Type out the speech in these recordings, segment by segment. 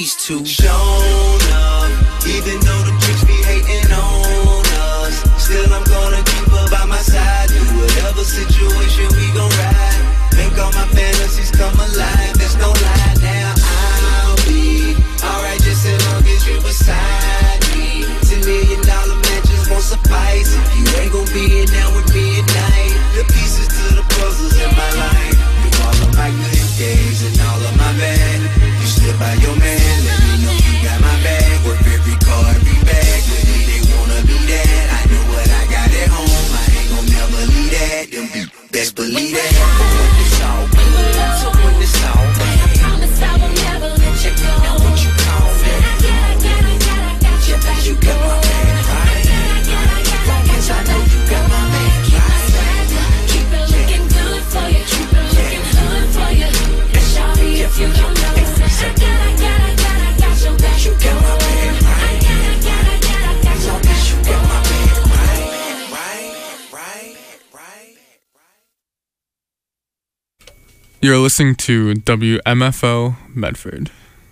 these two. Shown up, even though the chicks be hating on us, still I'm gonna keep her by my side. Through whatever situation we gon' ride. Make all my fantasies come alive. There's no lie now. I'll be alright just as long as you beside me. $10 million matches won't suffice if you ain't gon' be in there with me at night. The pieces to the puzzles in my life. Through all of my good days and all of my bad. You slip by your man, let me know you got my back. Work every car, every bag. With me they wanna be that. I know what I got at home. I ain't gon' never leave that. Them be best believe that. When it's all good, so when it's all bad, I promise I will never let you go. now what you call that? I got your back. You got my man right. Long as I know you got my man right. Keep it looking good for you. Keep it looking good for you. Shawty, if you don't know, I got your back. You got my man right. I got your Long as you got my man right. You're listening to WMFO Medford.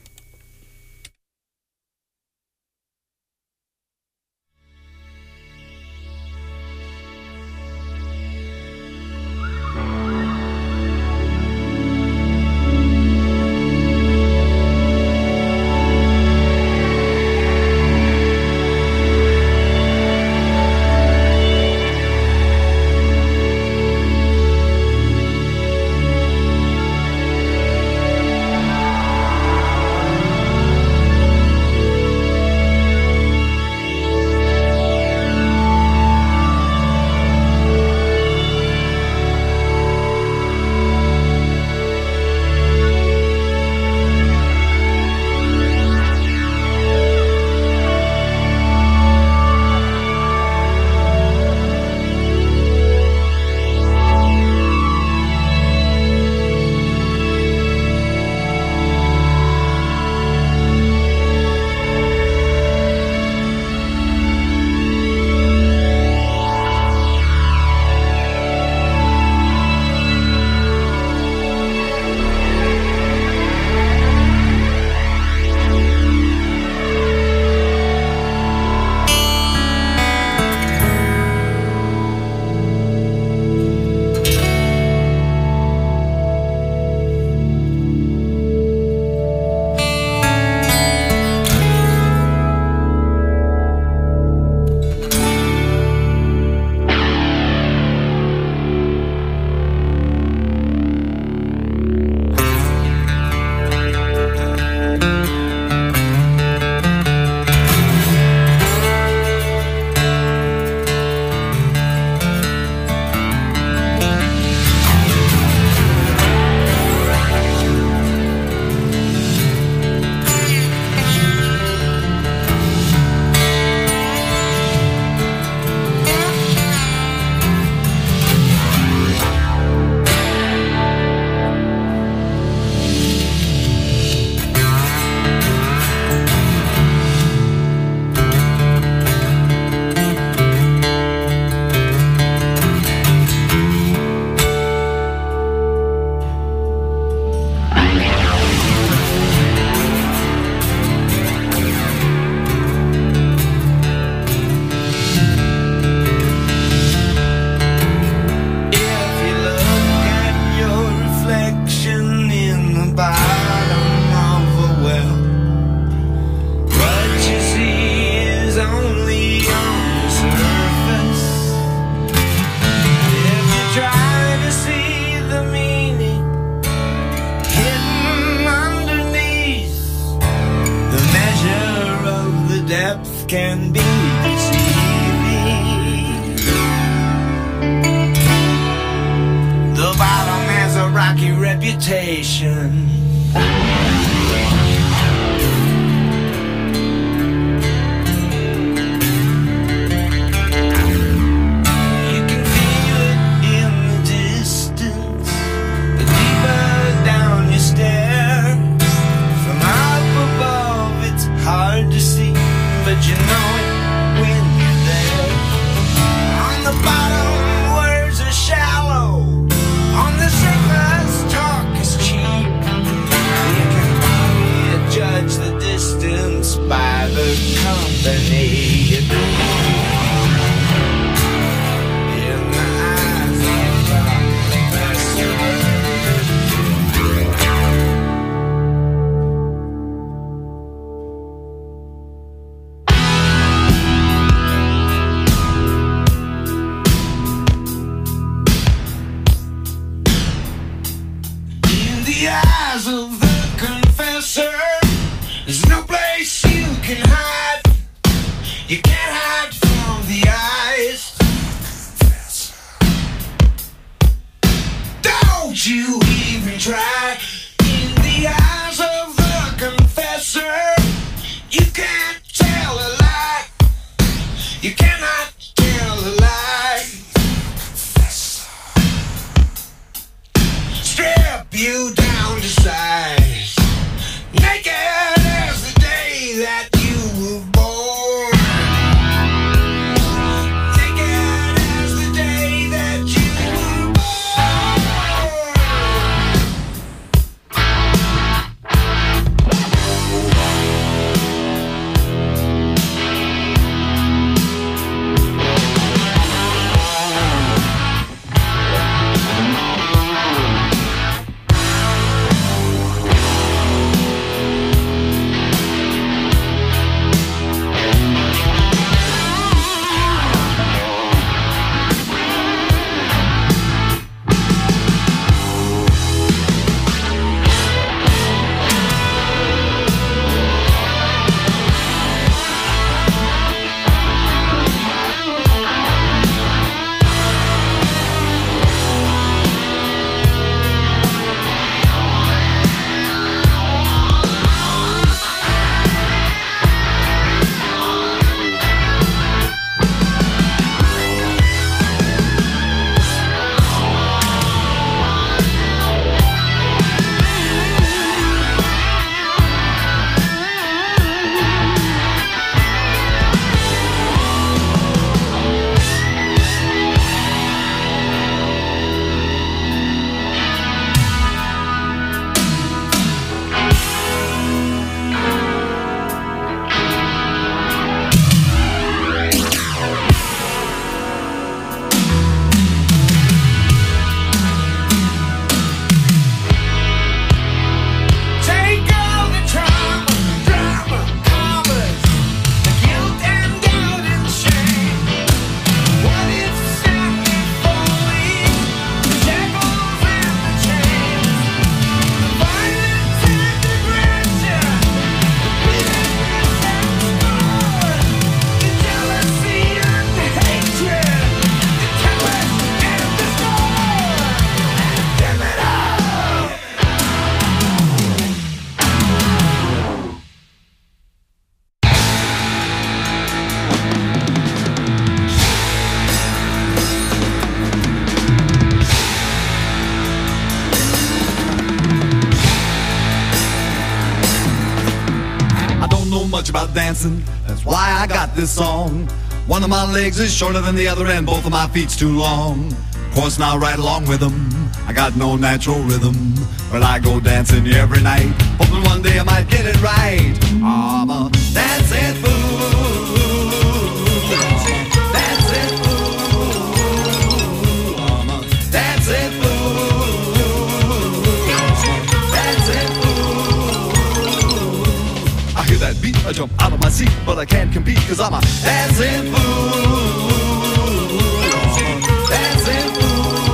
Can be deceiving. The bottom has a rocky reputation. You can feel it in the distance, the deeper down you stare. From up above it's hard to see, but you know it when you're there. On the bottom, words are shallow. On the surface, talk is cheap. destiny. In the eyes of the passer. In the eyes of the confessor, there's no place you can hide. You can't hide from the eyes. Don't you even try. In the eyes of the confessor, you can't tell a lie. You cannot tell a lie. Strip you down to size, naked as the day that you were born. Naked as the day that you were much about dancing, that's why I got this song. One of my legs is shorter than the other and both of my feet's too long. Of course now right along with them, I got no natural rhythm, but I go dancing every night, hoping one day I might get it right. I'm a dancing fool, dancing fool, I'm a dancing fool, dancing fool. I hear that beat, I jump out of my seat, but I can't compete 'cause I'm a dancing fool, dancing fool.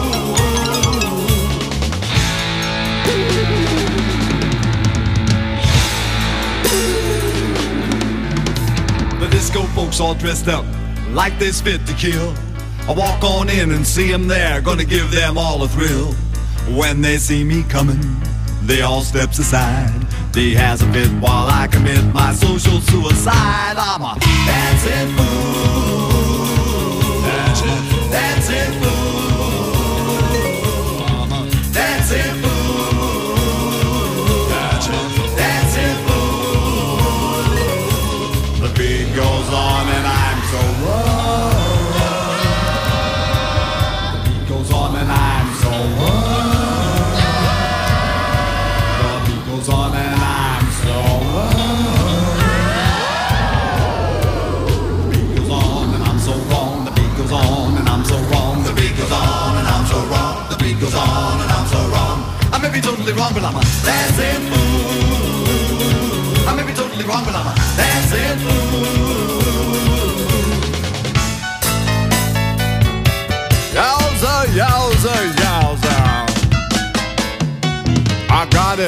The disco folks all dressed up like they's fit to kill. I walk on in and see them there, gonna give them all a thrill. When they see me coming, they all steps aside. They has a fit while I commit my social suicide. I'm a dancing fool, dancing fool, I'm a dancing fool, dancing fool. The beat goes on and I'm so the beat goes on and I'm so the beat goes on and I'm so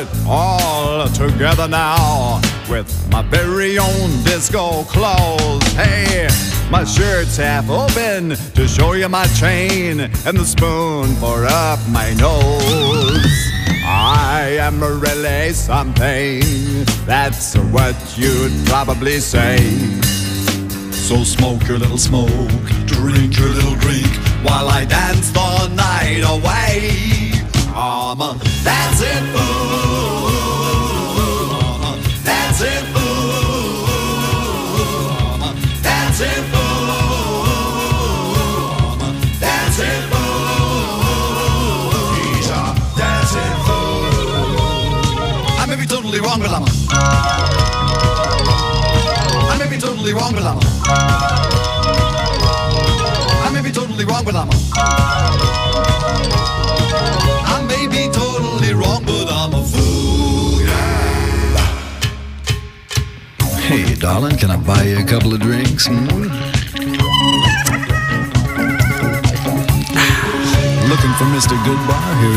it all together now with my very own disco clothes. Hey, my shirt's half open to show you my chain and the spoon for up my nose. I am really something, that's what you'd probably say. So smoke your little smoke, drink your little drink, while I dance the night away. I'm a dancing fool, dancing fool, dancing fool, dancing fool. He's a dancing fool. I may be totally wrong, but I may be totally wrong, but I may be totally wrong, but I may be totally wrong, but I'm a fool, yeah. Hey, darling, can I buy you a couple of drinks? Looking for Mr. Goodbar? Here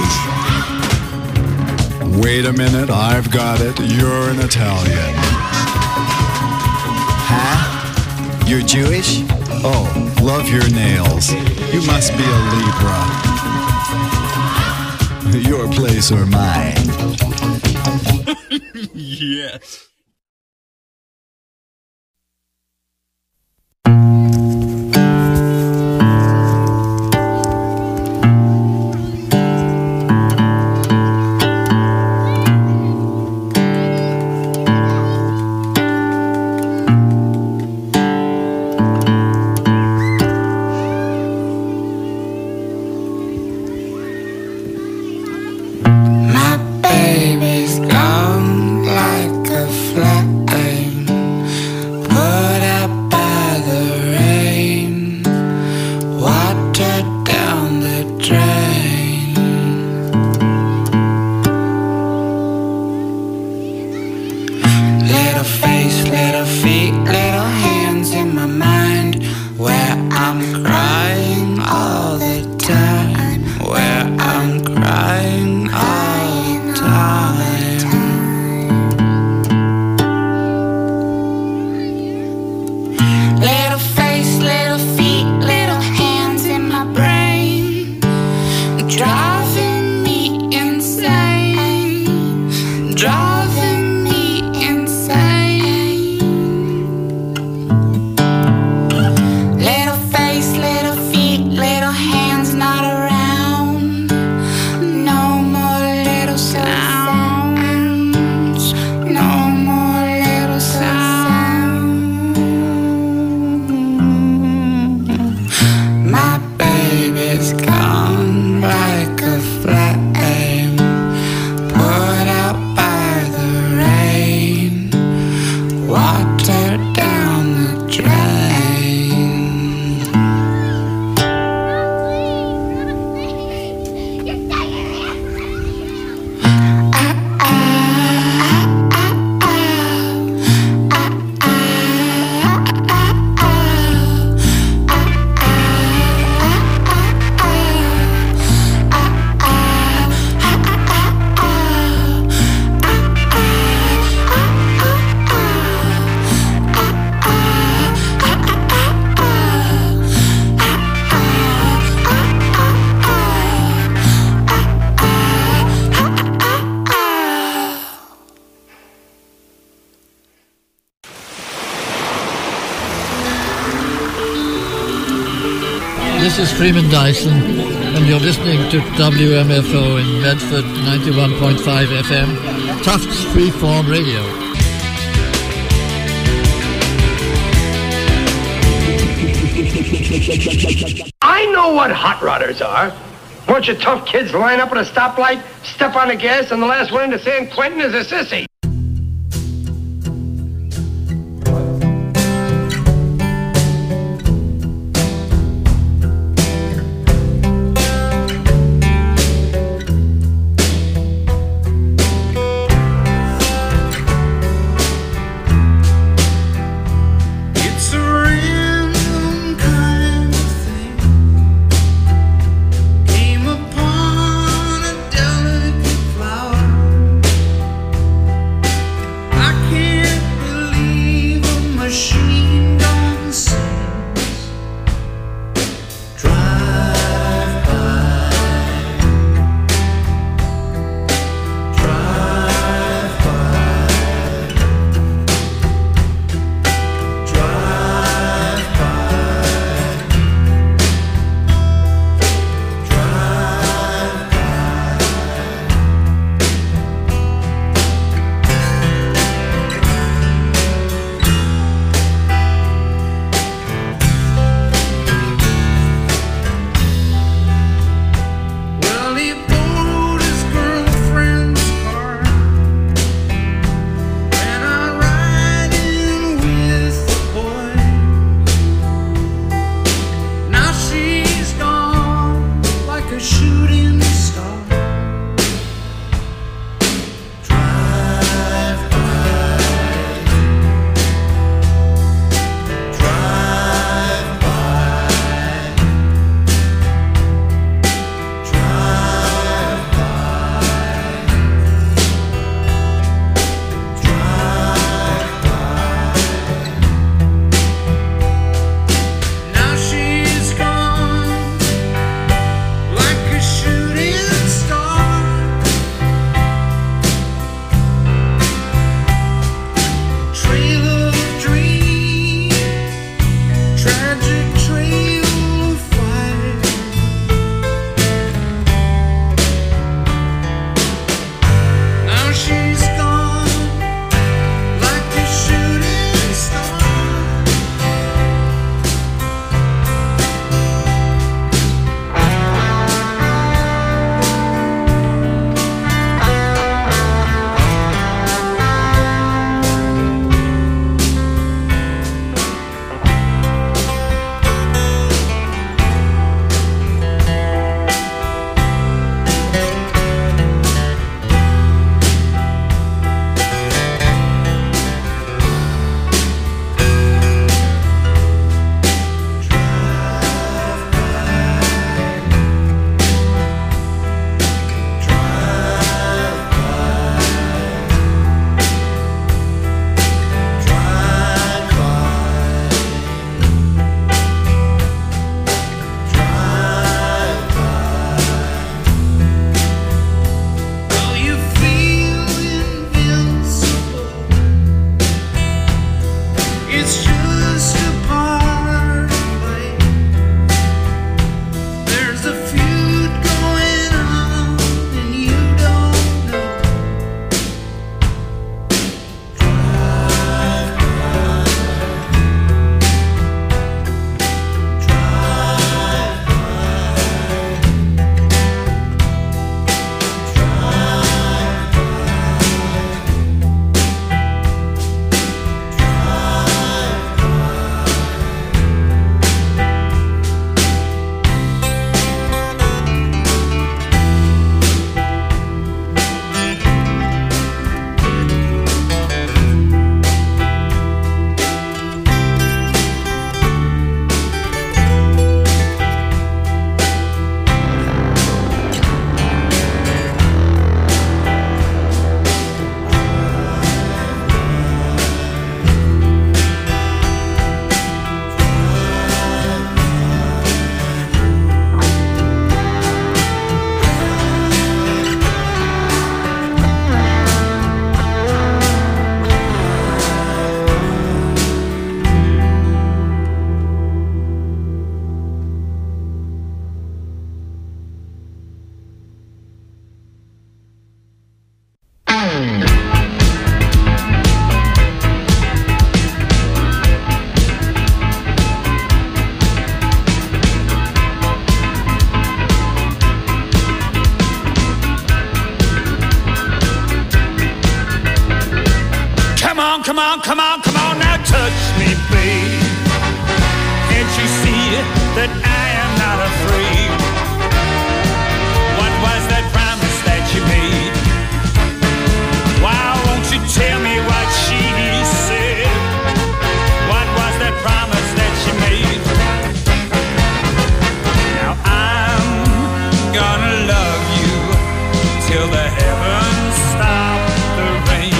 he is. Wait a minute, I've got it. You're an Italian. Huh? You're Jewish? Oh, love your nails. You must be a Libra. Your place or mine? Yes. Baby's gone like a flame, put out by the rain, watered down the drain. Little face, little feet, little hands in my mind, where I'm crying all the time, where I'm crying all the time. Little face, little feet, little hands in my brain, driving me insane, driving me insane. Little face, little feet, little hands not around, no more little sounds, no more little sounds. My baby's gone like a flame, put out by the rain, watered down the drain. This is Freeman Dyson, and you're listening to WMFO in Medford 91.5 FM, Tufts Freeform Radio. I know what hot rodders are. Bunch of tough kids line up at a stoplight, step on the gas, and the last one into San Quentin is a sissy. It's a random kind of thing. Came upon a delicate flower. come on, come on, come on, now touch me, babe. Can't you see that I am not afraid? What was that promise that you made? Why won't you tell me what she said? What was that promise that she made? Now I'm gonna love you till the heavens stop the rain.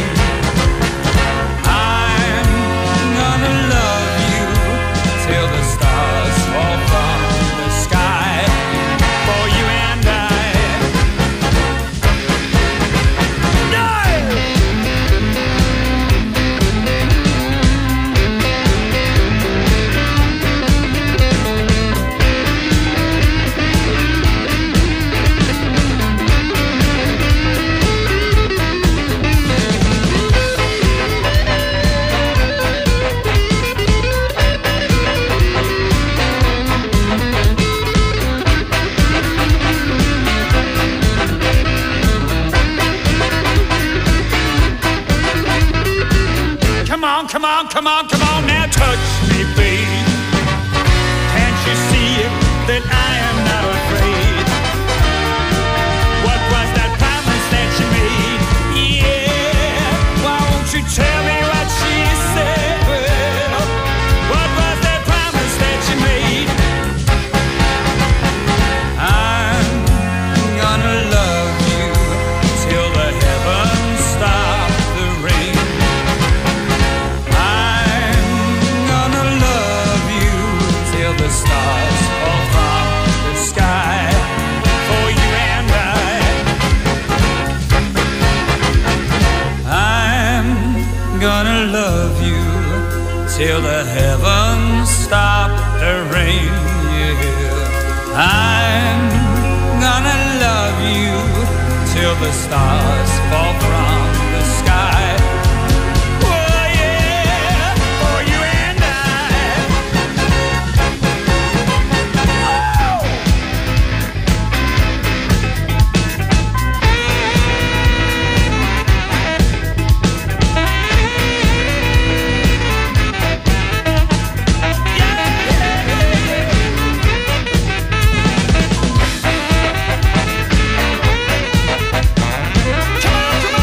I'm gonna love you till the stars fall from the sky for you and I. Come on, come on, come on, now touch me, babe. Can't you see that I am not afraid? What was that promise that you made? Yeah, why won't you tell me what she said? Well, what was that promise that you made? I'm gonna love you till the heavens stop the rain. The stars fall from the sky for you and I. I'm gonna love you till the heavens stop the rain. Yeah. I'm gonna love you till the stars fall from the sky. Come on, come on.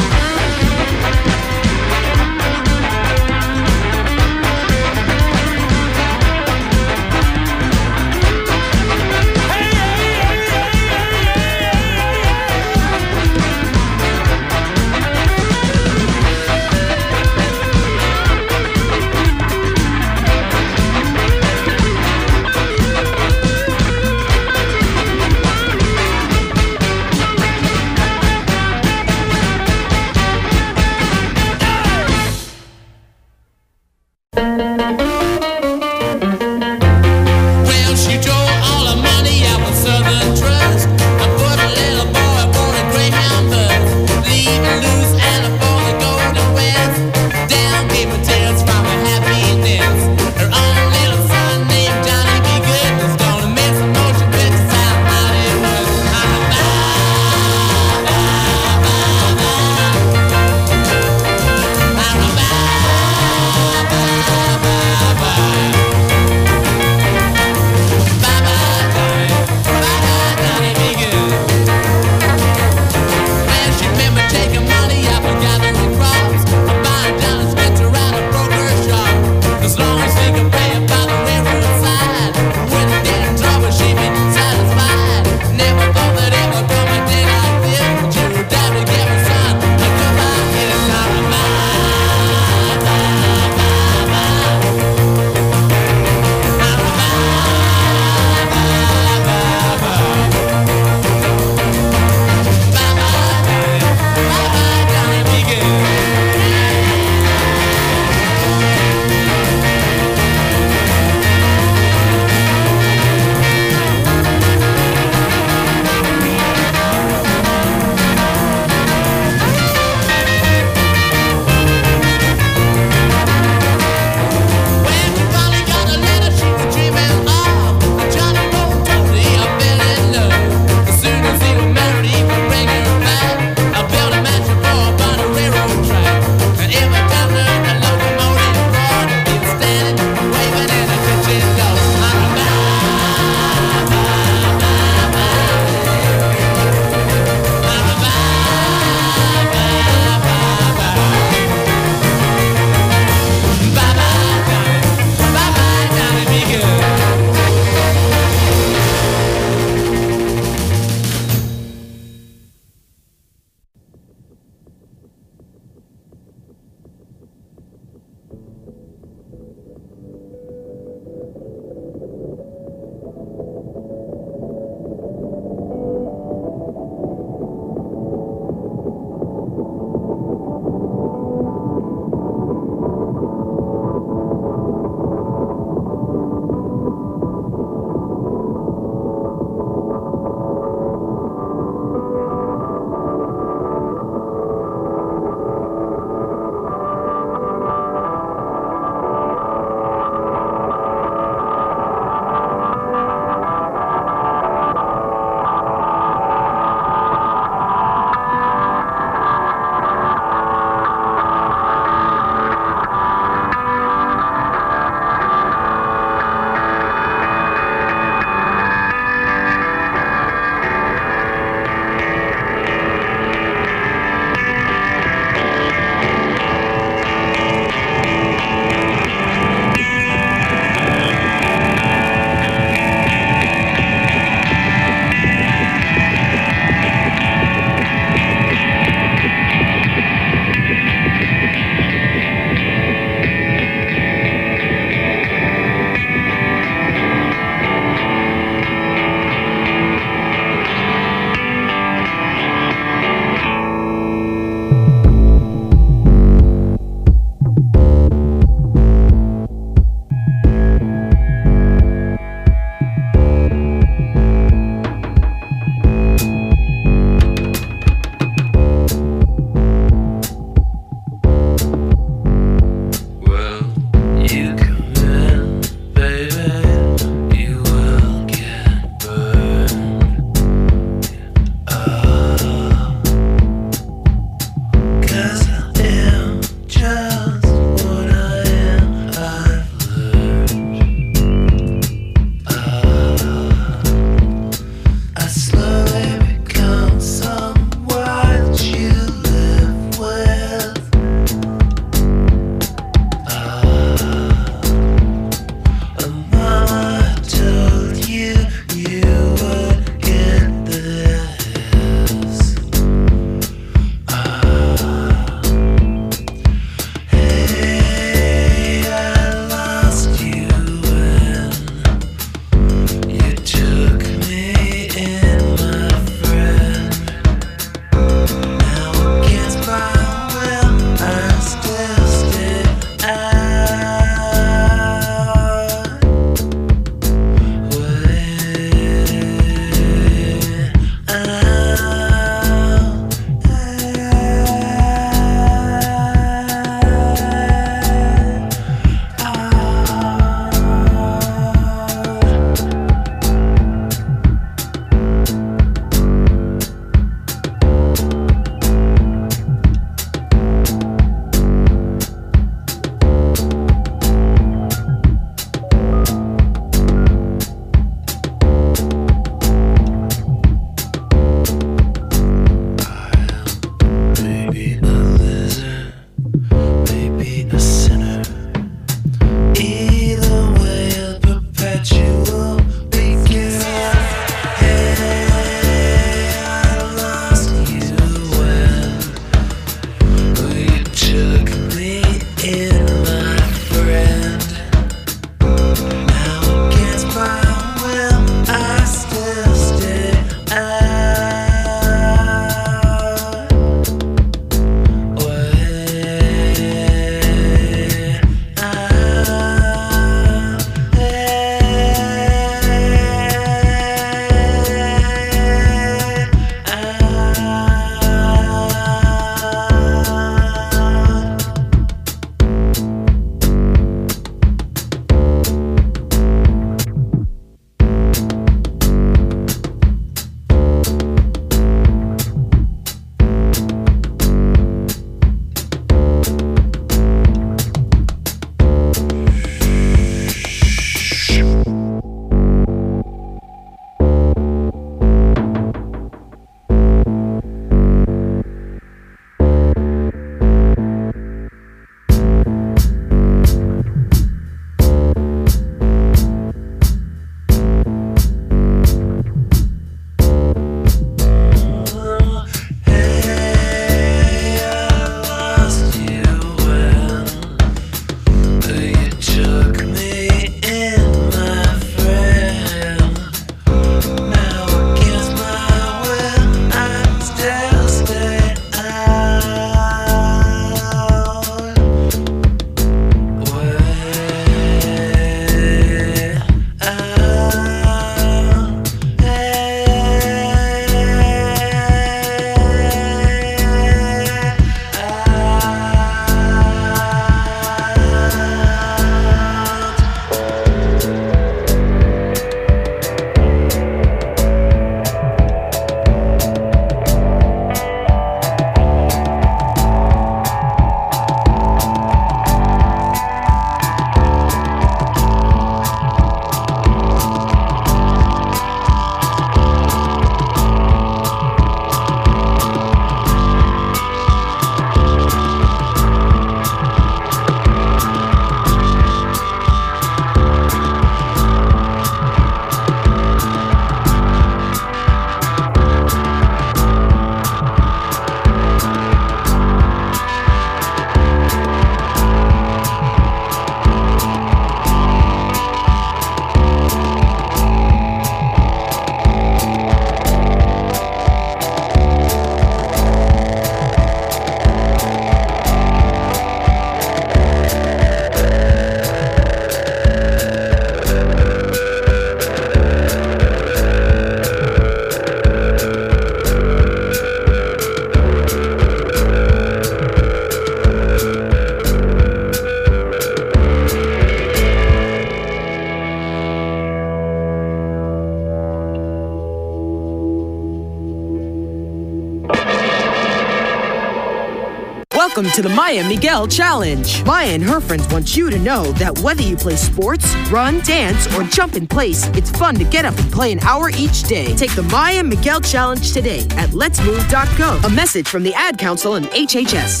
Welcome to the Maya Miguel Challenge. Maya and her friends want you to know that whether you play sports, run, dance, or jump in place, it's fun to get up and play an hour each day. Take the Maya Miguel Challenge today at letsmove.go. A message from the Ad Council and HHS.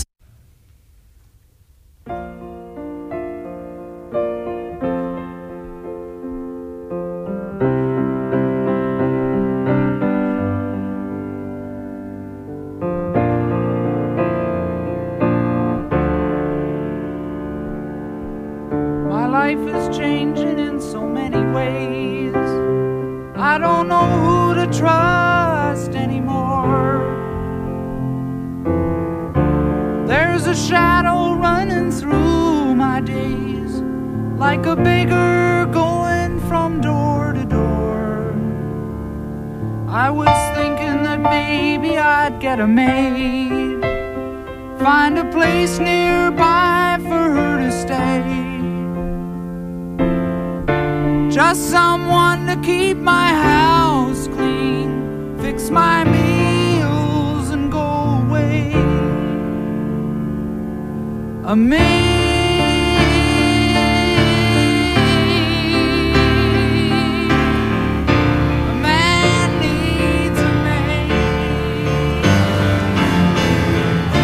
Life is changing in so many ways. I don't know who to trust anymore. There's a shadow running through my days, like a beggar going from door to door. I was thinking that maybe I'd get a maid, find a place nearby for her to stay. Just someone to keep my house clean, fix my meals and go away. A maid. A man needs a maid. A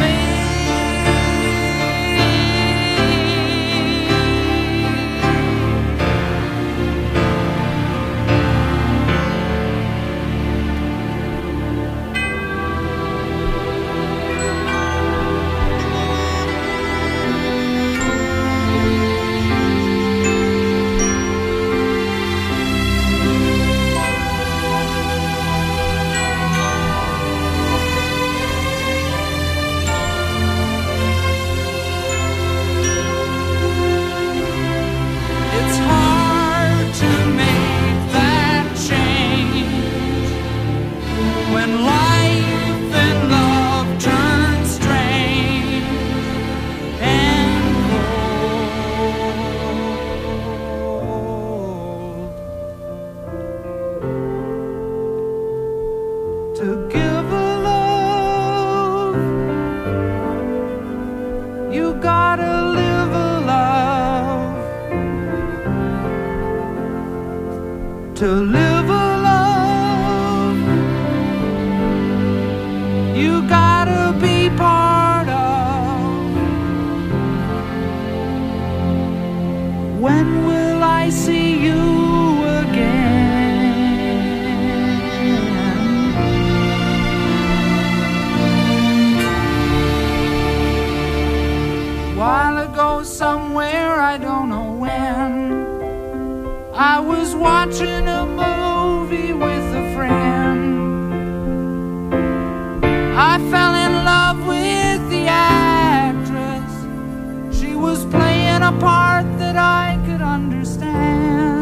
to live a love you gotta be part of. When will I see you again? While ago somewhere, I don't know when, I was watching a movie with a friend. I fell in love with the actress. She was playing a part that I could understand.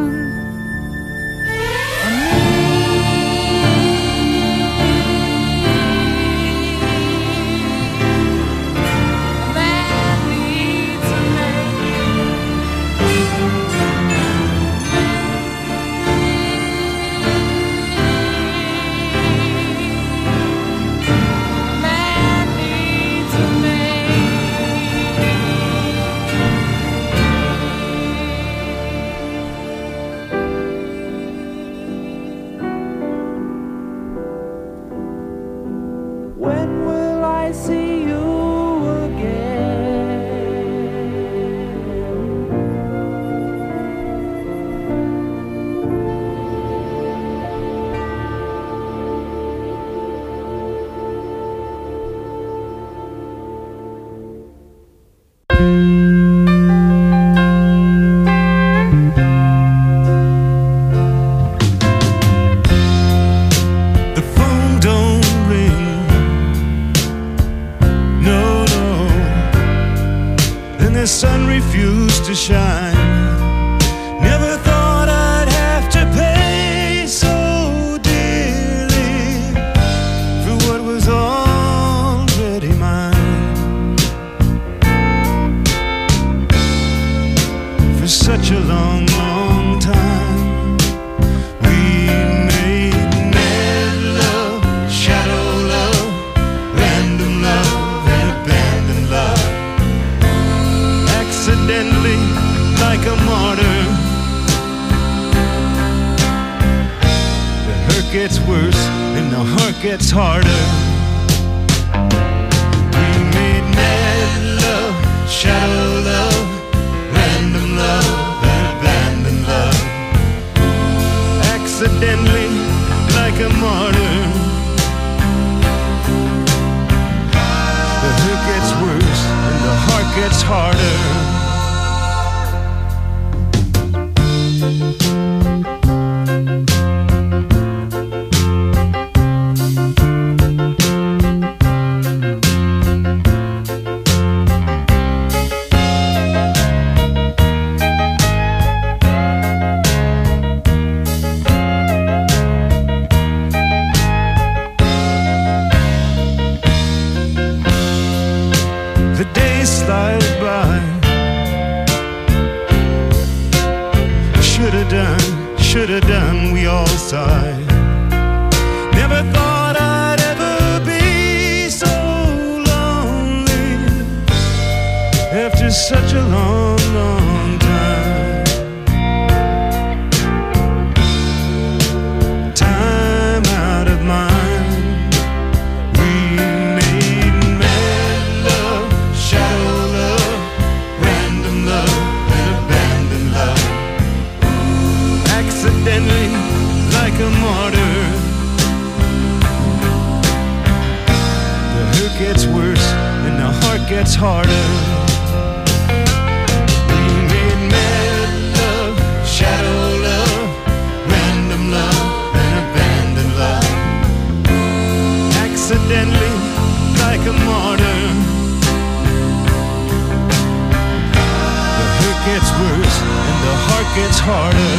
When will I see you The phone don't ring, no, no, and the sun refused to shine. Never thought I'd have to pay so dearly for what was already mine. For such a long, long time we made mad love, shadow love, random love, and abandoned love. gets harder. We made mad love, shadow love, random love, and abandoned love. Accidentally, like a martyr. The hurt gets worse and the heart gets harder. The days slide by. Shoulda done, we all sigh. Never thought I'd ever be so lonely after such a long, long time. Time out of mind. We made mad love, shadow love, random love, and abandoned love. Accidentally, like a martyr. The hurt gets worse and the heart gets harder. We made mad love, shadow love, random love, and abandoned love. Accidentally, like a martyr. The hurt gets worse and the heart gets harder.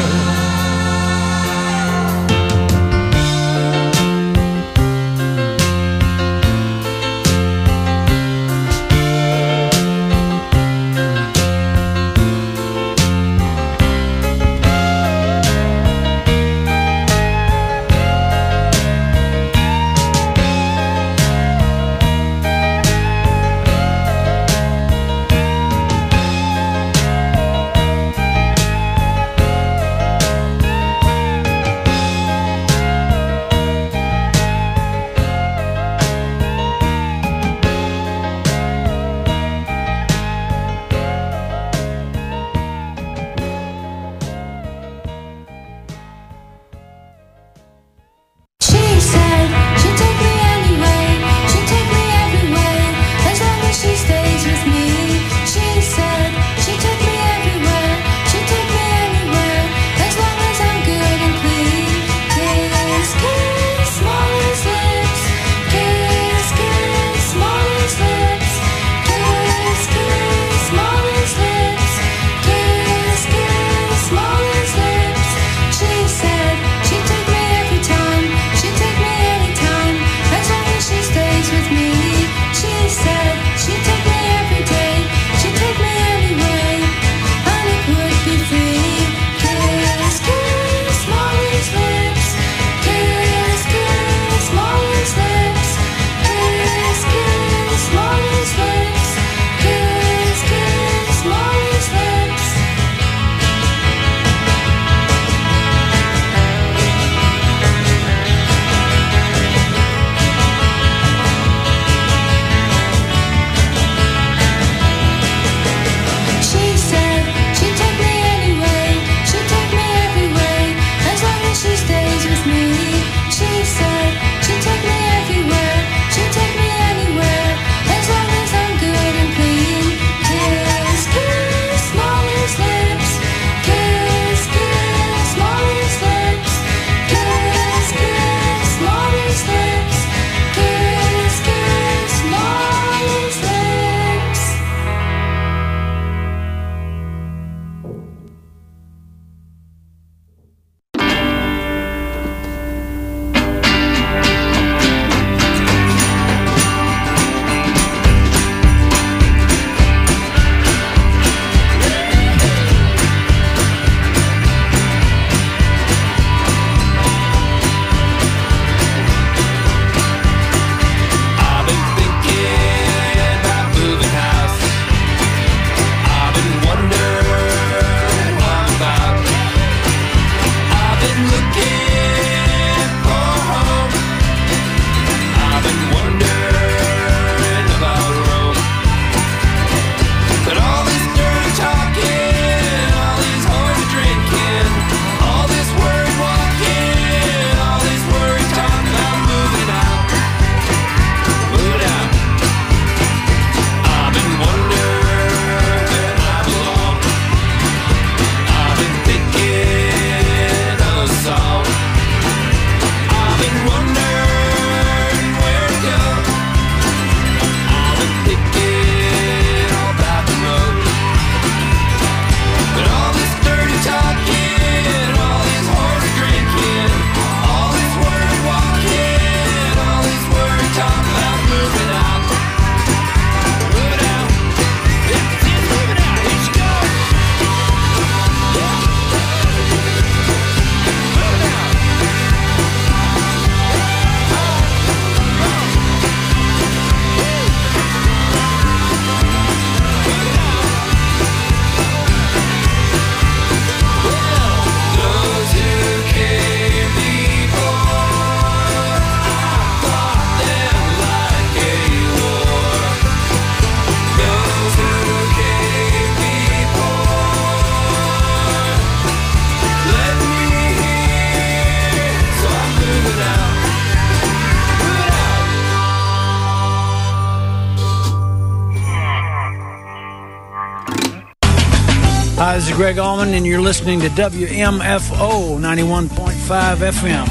Hi, this is Greg Allman, and you're listening to WMFO 91.5 FM.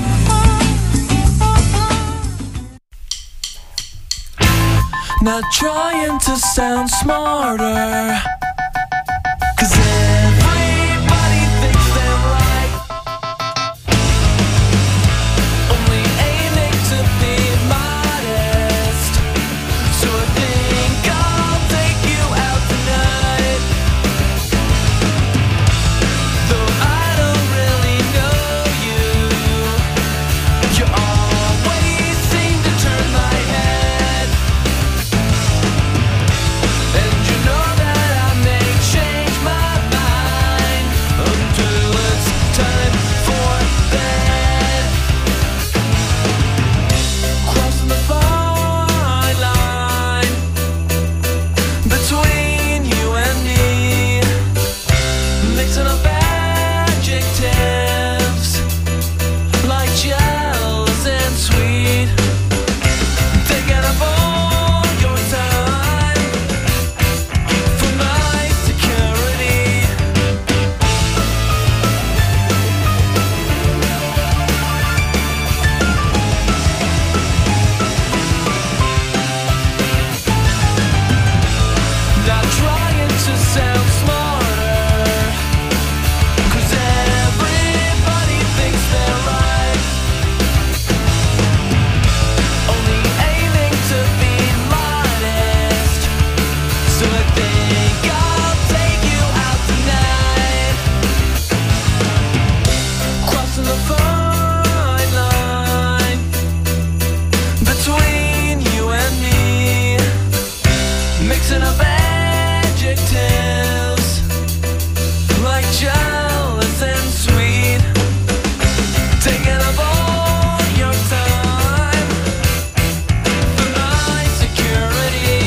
Not trying to sound smarter, 'cause everybody thinks they're right. Only aiming to be modest. So I think I'll take you out tonight. Though I don't really know you, you always seem to turn my head. And you know that I may change my mind until it's time for bed. Crossing the fine line between you and me, mixing up adjectives like jealous and sweet. Taking up all your time for my security. Not trying to sound smarter, 'cause everybody thinks they're right. Only aiming to be modest. So I think I'll take you out tonight. Crossing the fine line between you and me, mixing up adjectives like jealous and sweet. Taking up all your time for my security.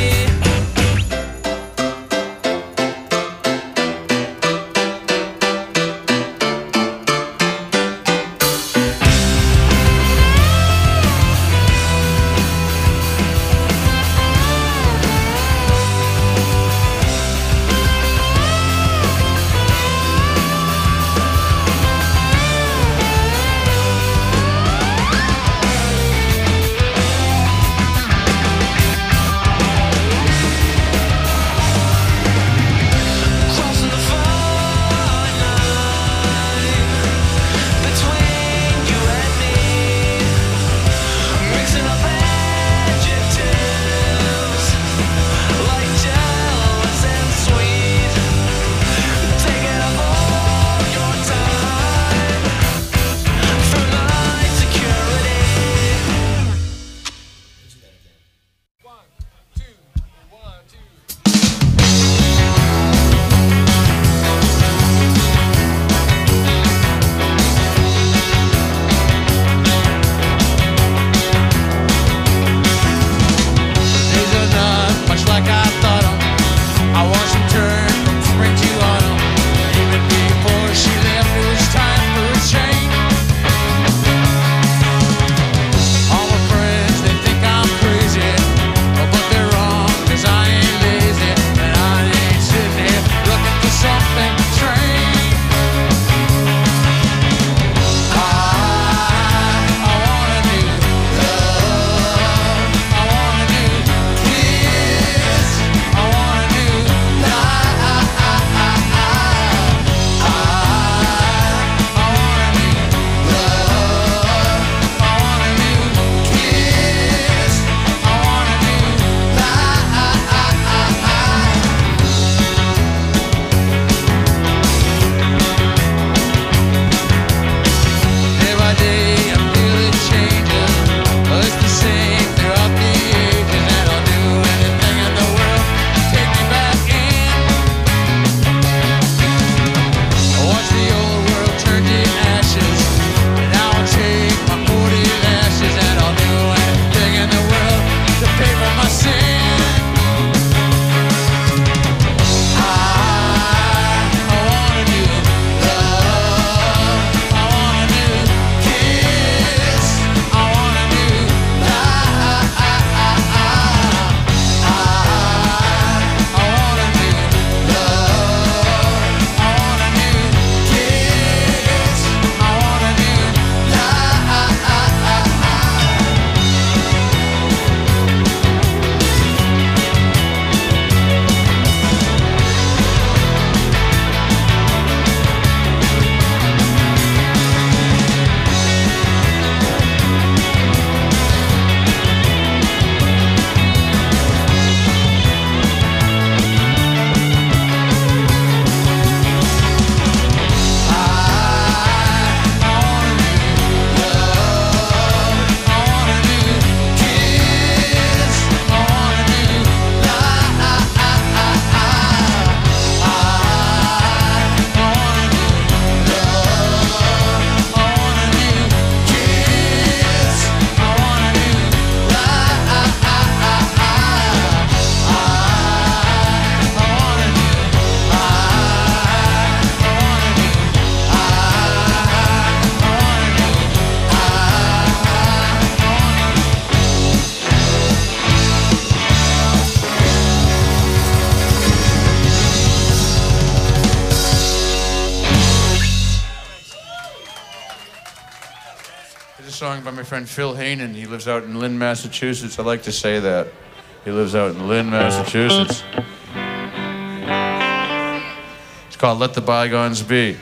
Crossing the fine line between you and me, mixing up adjectives like jealous and sweet. Taking up all your time for my security. Days are not much like I thought 'em. I watched them turn from spring to autumn. Even before she left, it was time for a change. All my friends, they think I'm crazy, but they're wrong, 'cause I ain't lazy, and I ain't sitting here looking for something strange. I wanna do love, I wanna do kiss, I wanna do lie. song by my friend Phil Heynen. He lives out in Lynn, Massachusetts. I like to say that. He lives out in Lynn, Massachusetts. It's called Let the Bygones Be.